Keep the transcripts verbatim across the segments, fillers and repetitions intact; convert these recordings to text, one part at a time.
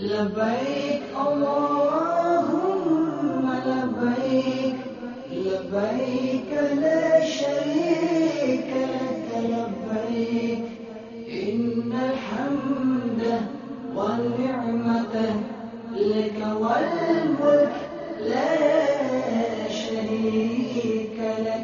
لبيك اللهم لبيك لبيك لا شريك لك لبيك إن الحمد والنعمة لك والملك لا شريك لك.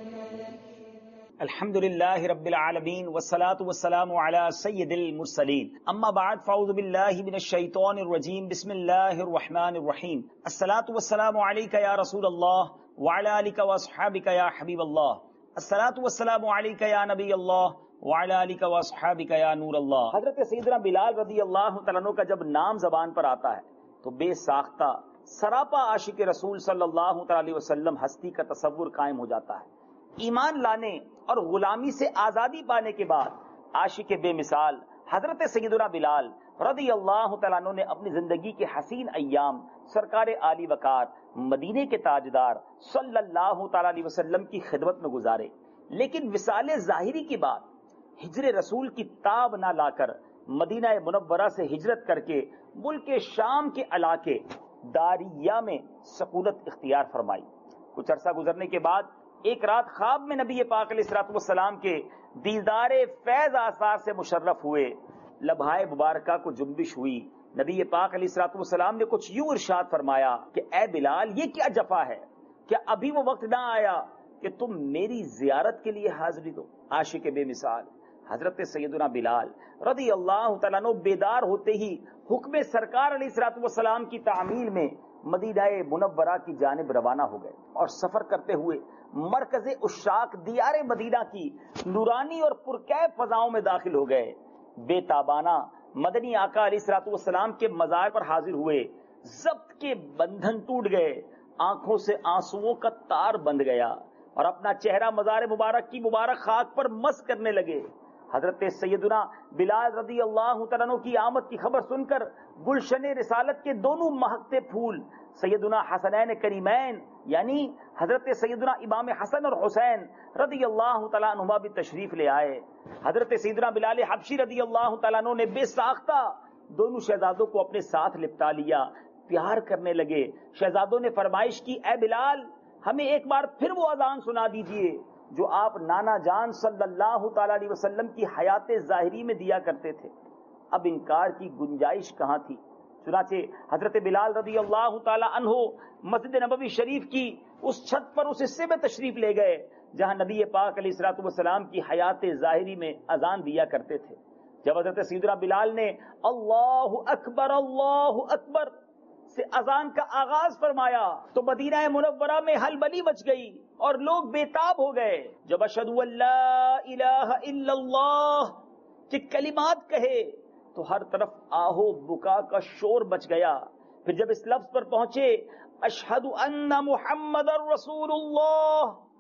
الحمد للہ رب العالمین والصلاة والسلام علی سید المرسلین، اما بعد فاعوذ باللہ من الشیطان الرجیم، بسم اللہ الرحمن الرحیم. الصلاة والسلام علیک یا رسول اللہ وعلی آلک واصحابک یا حبیب اللہ. الصلاة والسلام علیک یا نبی اللہ وعلی آلک واصحابک یا نور اللہ. حضرت سیدنا بلال رضی اللہ تعالیٰ عنہ کا جب نام زبان پر آتا ہے تو بے ساختہ سراپا عاشق رسول صلی اللہ علیہ وسلم ہستی کا تصور قائم ہو جاتا ہے. ایمان لانے اور غلامی سے آزادی پانے کے بعد عاشق بے مثال حضرت سیدنا بلال رضی اللہ تعالیٰ عنہ نے اپنی زندگی کے حسین ایام سرکار عالی وقار مدینے کے تاجدار صلی اللہ تعالیٰ علیہ وسلم کی خدمت میں گزارے. لیکن وصال ظاہری کے بعد ہجر رسول کی تاب نہ لا کر مدینہ منورہ سے ہجرت کر کے ملک شام کے علاقے داریہ میں سکونت اختیار فرمائی. کچھ عرصہ گزرنے کے بعد ایک رات خواب میں نبی پاک علیہ الصلوۃ والسلام کے دیدار فیض آثار سے مشرف ہوئے. لبہائے مبارکہ کو جنبش ہوئی. نبی پاک علیہ الصلوۃ والسلام نے کچھ یوں ارشاد فرمایا کہ اے بلال، یہ کیا جفا ہے؟ کیا ابھی وہ وقت نہ آیا کہ تم میری زیارت کے لیے حاضری دو؟ عاشق بے مثال حضرت سیدنا بلال رضی اللہ تعالیٰ عنہ بیدار ہوتے ہی حکم سرکار علیہ الصلوۃ والسلام کی تعمیل میں مدینہ منورہ کی جانب روانہ ہو گئے اور سفر کرتے ہوئے مرکز عشاق دیار مدینہ کی نورانی اور پرکیف فضاؤں میں داخل ہو گئے. بے تابانہ مدنی آقا علیہ الصلوۃ والسلام کے مزار پر حاضر ہوئے. ضبط کے بندھن ٹوٹ گئے، آنکھوں سے آنسوؤں کا تار بندھ گیا اور اپنا چہرہ مزار مبارک کی مبارک خاک پر مس کرنے لگے. حضرت سیدنا بلال رضی اللہ تعالیٰ عنہ کی آمد کی خبر سن کر گلشن رسالت کے دونوں مہکتے پھول سیدنا حسنین کریمین یعنی حضرت سیدنا امام حسن اور حسین رضی اللہ تعالیٰ عنہما بھی تشریف لے آئے. حضرت سیدنا بلال حبشی رضی اللہ تعالیٰ عنہ نے بے ساختہ دونوں شہزادوں کو اپنے ساتھ لپٹا لیا، پیار کرنے لگے. شہزادوں نے فرمائش کی، اے بلال، ہمیں ایک بار پھر وہ اذان سنا دیجئے جو آپ نانا جان صلی اللہ تعالیٰ علیہ وسلم کی حیات ظاہری میں دیا کرتے تھے. اب انکار کی گنجائش کہاں تھی؟ چنانچہ حضرت بلال رضی اللہ تعالیٰ عنہ مسجد نبوی شریف کی اس چھت پر اس حصے میں تشریف لے گئے جہاں نبی پاک علیہ الصلوۃ والسلام کی حیات ظاہری میں اذان دیا کرتے تھے. جب حضرت سیدنا بلال نے اللہ اکبر اللہ اکبر سے اذان کا آغاز فرمایا تو مدینہ منورہ میں ہلبلی مچ گئی اور لوگ بےتاب ہو گئے. جب اشہد ان لا الہ الا اللہ کے کلمات کہے تو ہر طرف آہو بکا کا شور بچ گیا. پھر جب اس لفظ پر پہنچے اشہد ان محمد رسول اللہ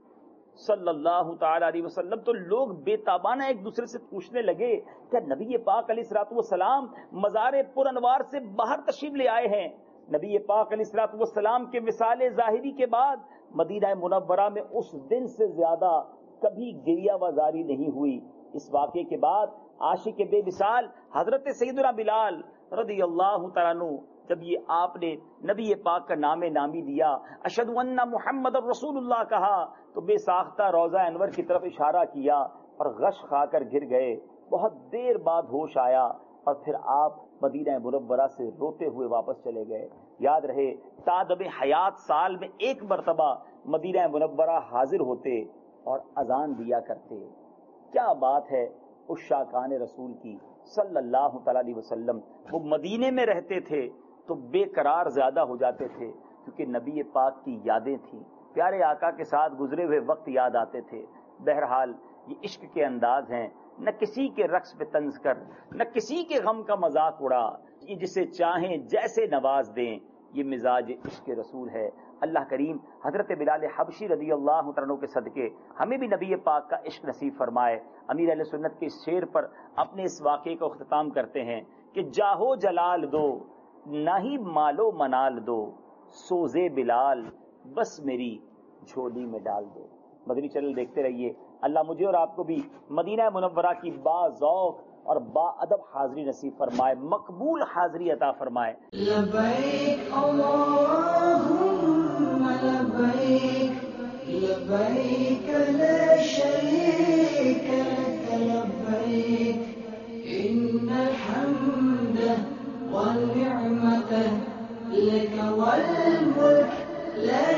صلی اللہ تعالی علیہ وسلم تو لوگ بے تابانہ ایک دوسرے سے پوچھنے لگے کہ نبی پاک علیہ الصلوۃ والسلام مزار پر انوار سے باہر تشریف لے آئے ہیں. نبی پاک علیہ الصلوۃ والسلام کے وصال ظاہری کے بعد مدینہ منورہ میں اس دن سے زیادہ کبھی گریہ وزاری نہیں ہوئی. اس واقعے کے بعد عاشق بے مثال حضرت سیدنا بلال رضی اللہ تعالیٰ عنہ جب یہ آپ نے نبی پاک کا نام نامی دیا، اشہد ان محمد رسول اللہ کہا تو بے ساختہ روضہ انور کی طرف اشارہ کیا اور غش کھا کر گر گئے. بہت دیر بعد ہوش آیا اور پھر آپ مدینہ منورہ سے روتے ہوئے واپس چلے گئے. یاد رہے تادب حیات سال میں ایک مرتبہ مدینہ منورہ حاضر ہوتے اور اذان دیا کرتے. کیا بات ہے عشاقان رسول کی صلی اللہ تعالیٰ علیہ وسلم. وہ مدینے میں رہتے تھے تو بے قرار زیادہ ہو جاتے تھے کیونکہ نبی پاک کی یادیں تھیں، پیارے آقا کے ساتھ گزرے ہوئے وقت یاد آتے تھے. بہرحال یہ عشق کے انداز ہیں، نہ کسی کے رقص پہ طنز کر، نہ کسی کے غم کا مذاق اڑا، یہ جسے چاہیں جیسے نواز دیں، یہ مزاج عشق رسول ہے. اللہ کریم حضرت بلال حبشی رضی اللہ عنہ کے صدقے ہمیں بھی نبی پاک کا عشق نصیب فرمائے. امیر اہل سنت کے اس شعر پر اپنے اس واقعے کو اختتام کرتے ہیں کہ جاہو جلال دو نہ ہی مالو منال دو، سوزے بلال بس میری جھولی میں ڈال دو. مدنی چینل دیکھتے رہیے. اللہ مجھے اور آپ کو بھی مدینہ منورہ کی با ذوق اور با ادب حاضری نصیب فرمائے، مقبول حاضری عطا فرمائے۔ لبیک اللہم لبیک لبیک لا شریک لک لبیک ان الحمد والنعمت لک والملک لا